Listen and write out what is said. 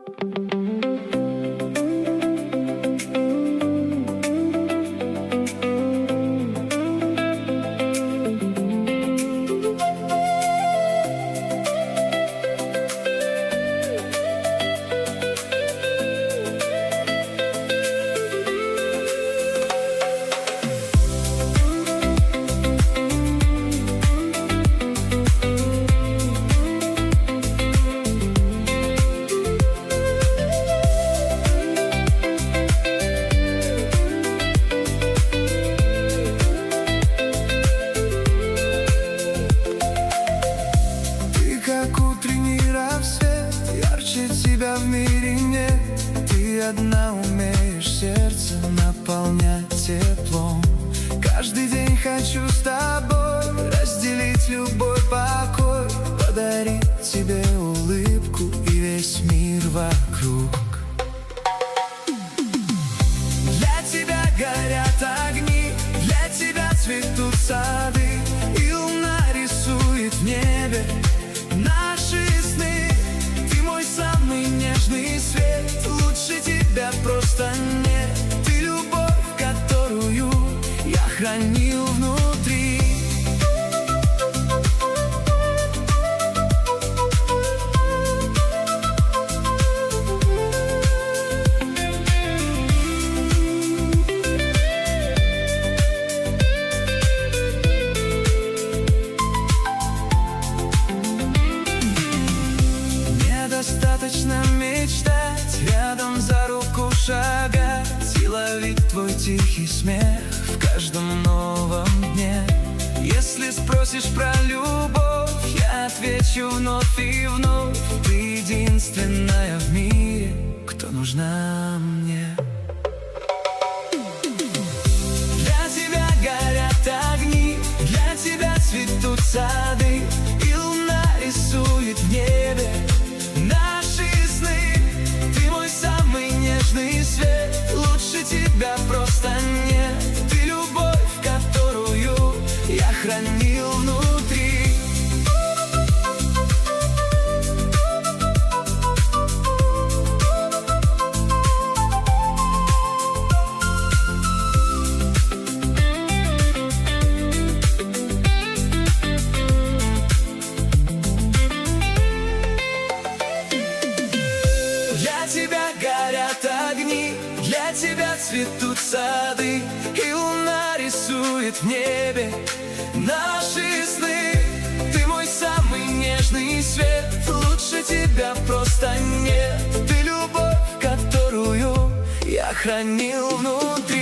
В мире нет, ты одна умеешь сердце наполнять теплом. Каждый день хочу с тобой разделить любой покой, подарить тебе улыбку и весь мир вокруг. Для тебя горят огни, для тебя цветут сады, и луна рисует в небе наши сны. Самый нежный свет, лучше тебя просто нет. Ты любовь, которую я хранил внутри. Достаточно мечтать, рядом за руку шагать и ловить твой тихий смех в каждом новом дне. Если спросишь про любовь, я отвечу вновь и вновь. Ты единственная в мире, кто нужна мне. Для тебя горят огни, для тебя цветут сады, и луна рисует в небе наши сны. Ты мой самый нежный свет, лучше тебя просто нет. Ты любовь, которую я хранил внутри. Для тебя горят огни, для тебя цветут сады, и луна рисует в небе наши сны. Ты мой самый нежный свет, лучше тебя просто нет. Ты любовь, которую я хранил внутри.